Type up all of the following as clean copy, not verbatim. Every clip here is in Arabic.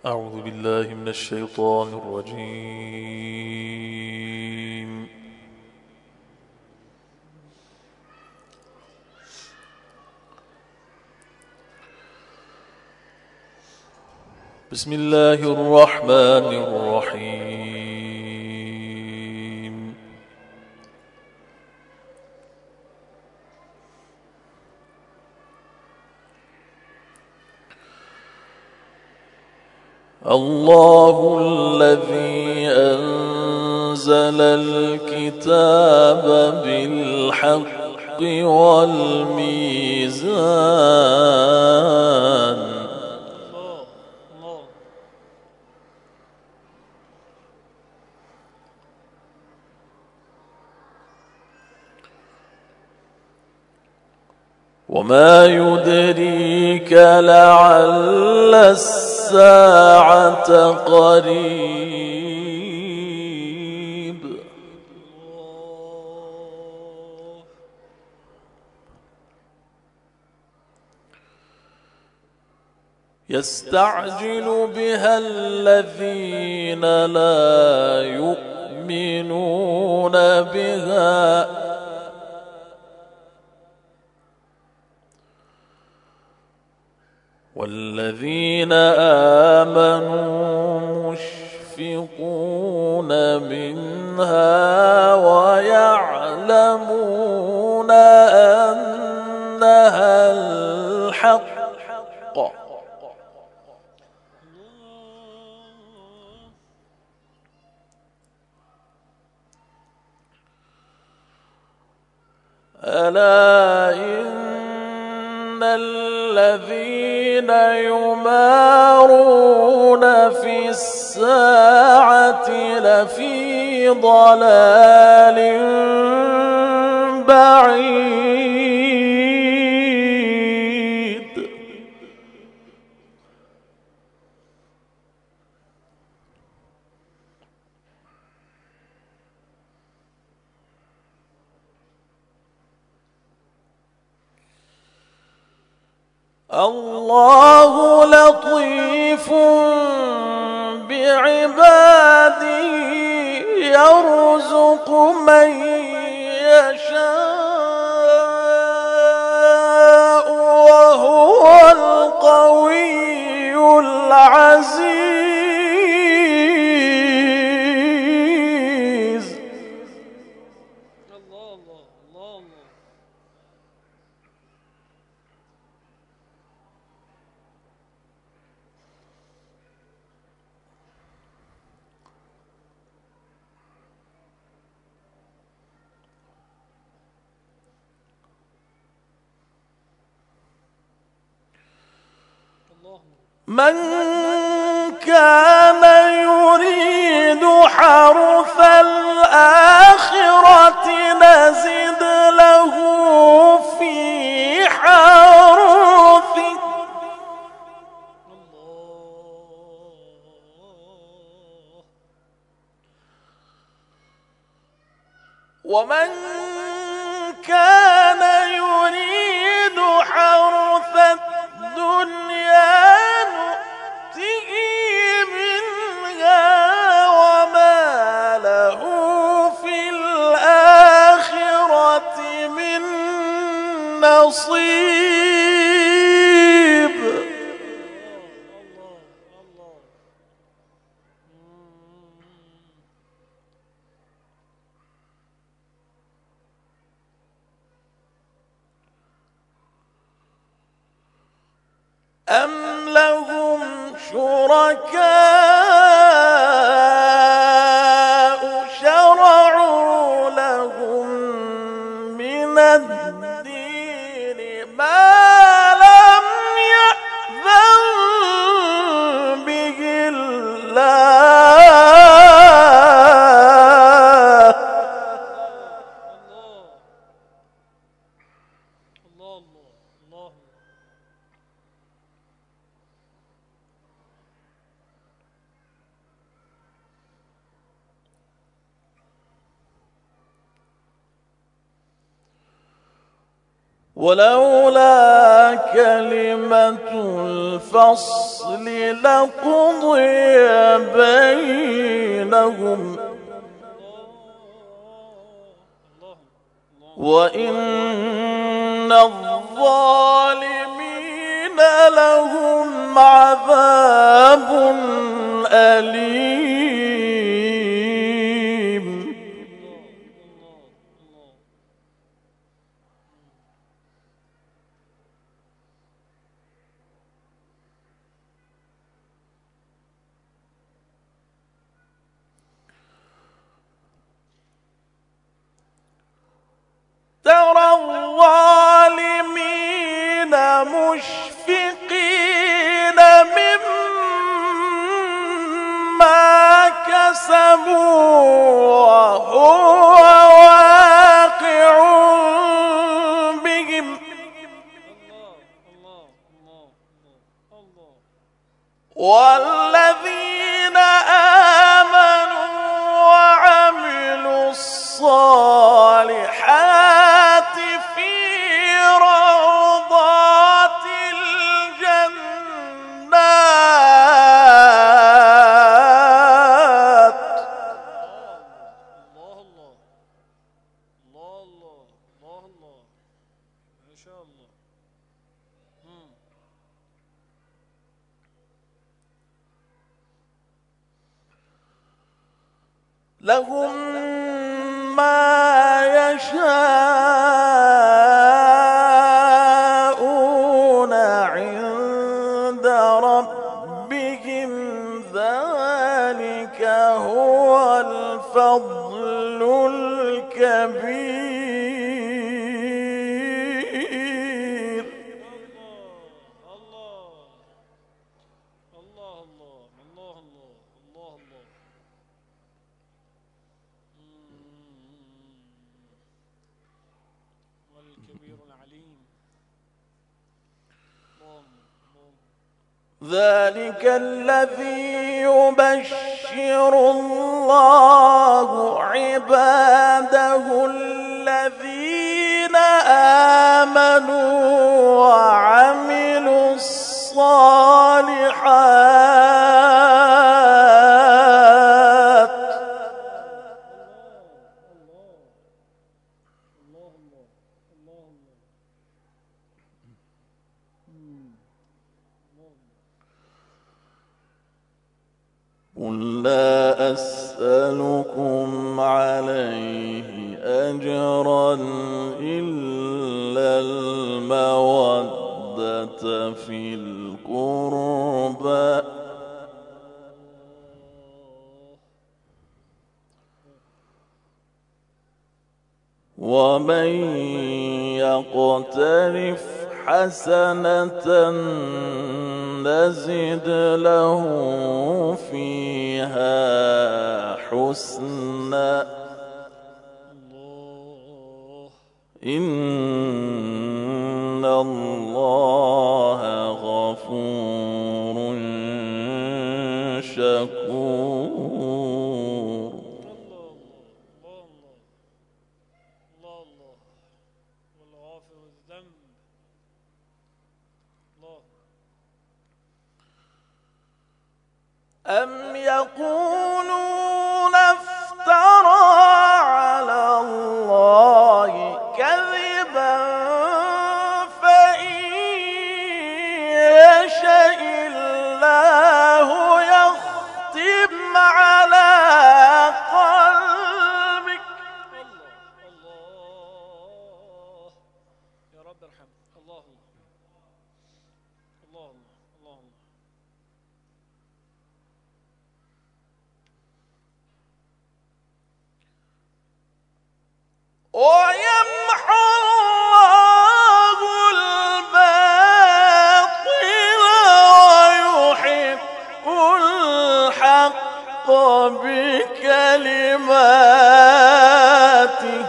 أعوذ بالله من الشيطان الرجيم. بسم الله الرحمن الرحيم. الله الذي أنزل الكتاب بالحق والميزان وما يدريك لعل الساعة قريب يستعجل بها الذين لا يؤمنون بها والذين آمنوا مشفقون منها ويعلمون أنها الحق ألا إن الذين يمارون في الساعة لفي ضلال بعيد الله لطيف بعباده يرزق من يشاء وهو القوي العزيز. من كان يريد حرث الآخرة نزد له في حرثه ومن كان يريد حرث الدنيا نؤته منها وما له في الآخرة من نصيب. أم لهم شركاء شرعوا لهم من الدين ما لم يأذن به الله. ولولا كلمة الفصل لقضي بينهم وإن الظالمين لهم عذاب أليم. ترى الظالمين مشفقين مما كسبوا وهو واقع بهم والذين آمنوا وعملوا الصالحات في روضات الجنات. الله ما شاء الله. لهم ما يشاءون عند ربهم ذلك هو الفضل الكبير. الله والكبير العليم. ذلك الذي يبشر الله عباده الذين آمنوا وعملوا الصالحات. قل لا أسألكم عليه أجرا إلا المودة في القربى ومن يقترف حسنة نزد له فيها حسنا إن الله غفور شكور. والغافر الذنب. أم يقولون افترى على الله كذبا فإن يشاء الله يختم على قلبك. الله يا رب ارحمه. الله ويمحو الله الباطل ويحق الحق بكلماته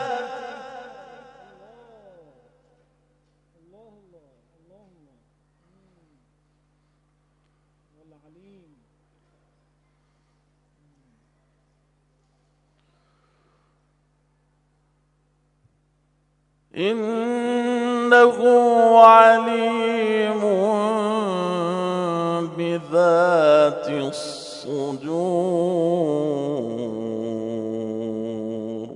إن إنه عليم بذات الصدور.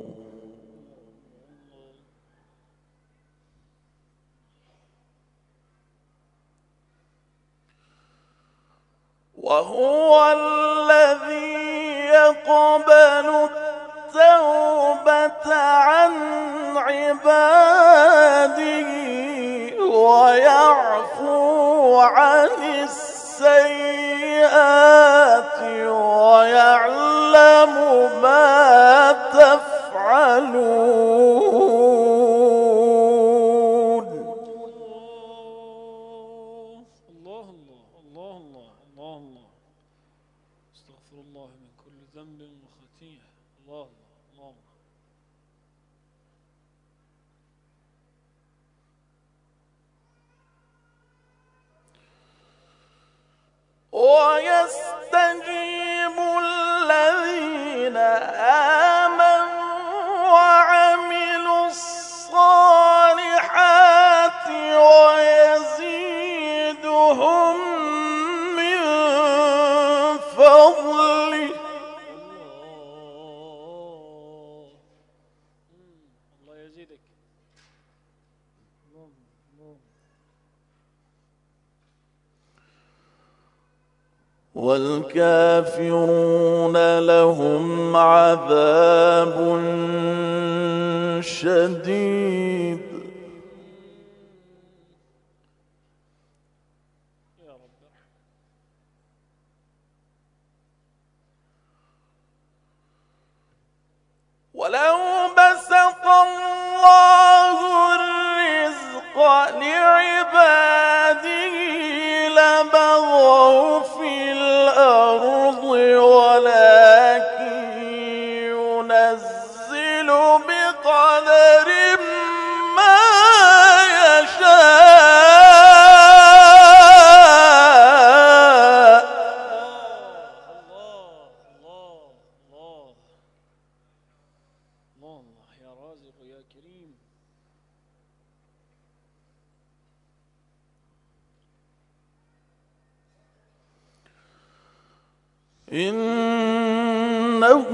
وهو الذي يقبل التوبة عن عباده ويعفو عن السيئات ويعلم ما تفعلون. الله الله الله الله الله الله. استغفر الله من كل ذنب وخطيئة. الله الله الله. ويستجيب الذين آمنوا وعملوا الصالحات ويزيدهم من فضله. الله يزيدك. الله الله. والكافرون لهم عذاب شديد. يا رب. ولو بسط الله الرزق لعباده لبغوا في الأرض ولكن ينزل بقدر ما يشاء. الله الله الله الله الله. يا رازق يا كريم. إنه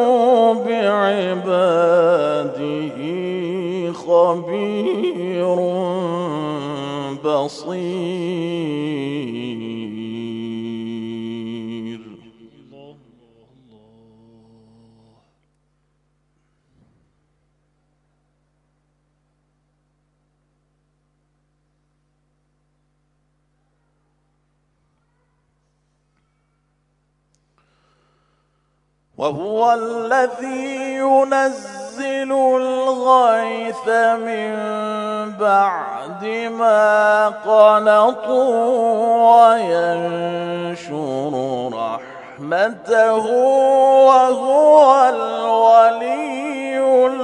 بعباده خبير بصير. الله الله الله. وهو الذي ينزل الغيث من بعد ما قنطوا وينشر رحمته وهو الولي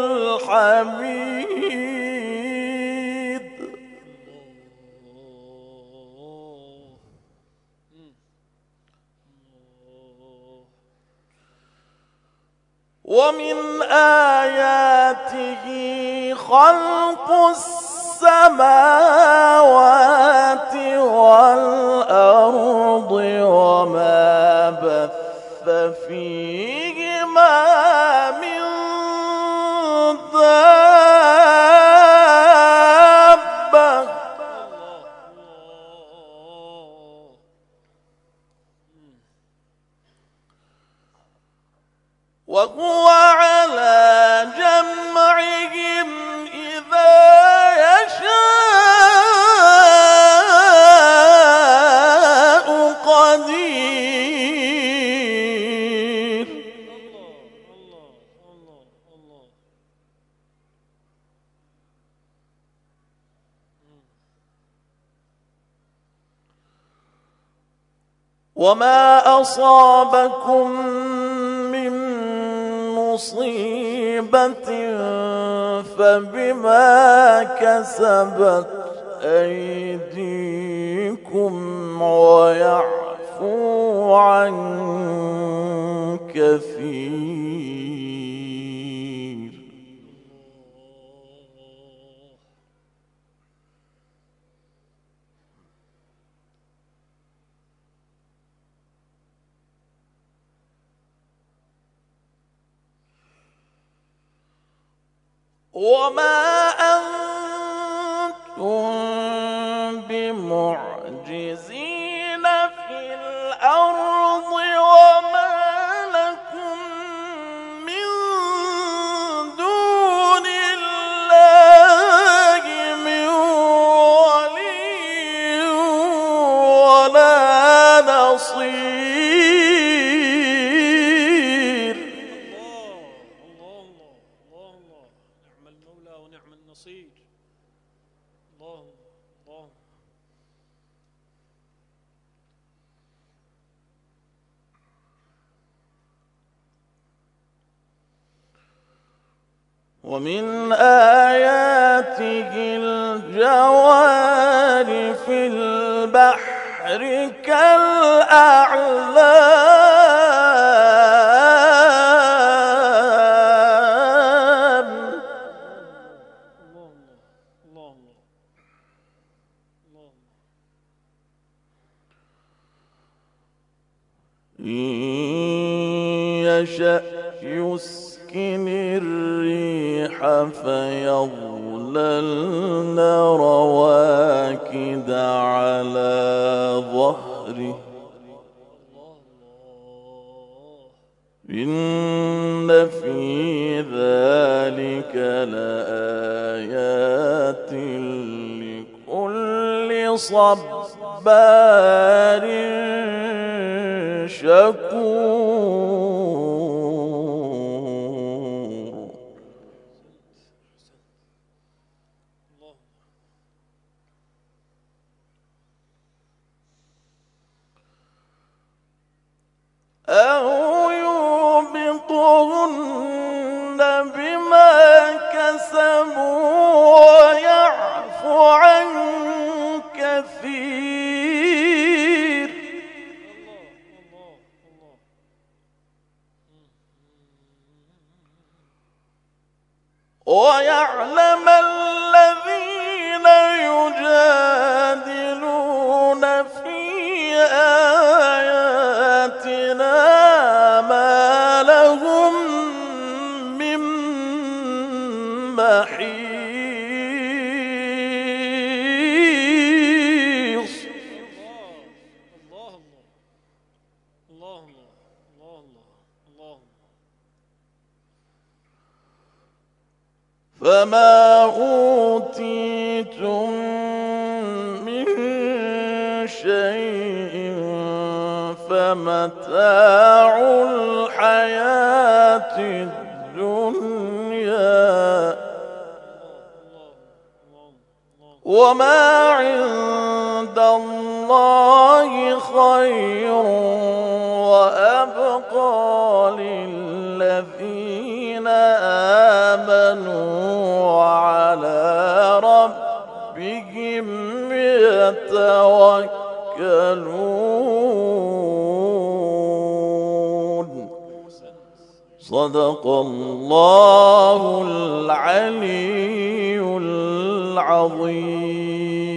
الحميد. ومن آياته خلق السماوات والأرض وما بث فيهما من دابة. وهو على جمعهم إذا يشاء قدير. الله الله الله. وما أصابكم من مصيبة فبما كسبت أيديكم ويعفو عن كثير. وما أنتم بمعجزين في الأرض وما لكم من دون الله من ولي ولا نصير. ومن آياته الجوار في البحر كالأعلام إن يشأ يسكن الريح فيظللن رواكد على ظهره إن في ذلك لآيات لكل صبار شكور. أو يوبقهن بما كسبوا ويعفو عن كثير ويعلم الذين يجادلون في آياتنا ما لهم من محيص. فما أوتيتم من شيء فمتاع الحياة الدنيا وما عند الله خير وأبقى للذين آمنوا وعلى ربهم يتوكلون. صدق الله العلي العظيم.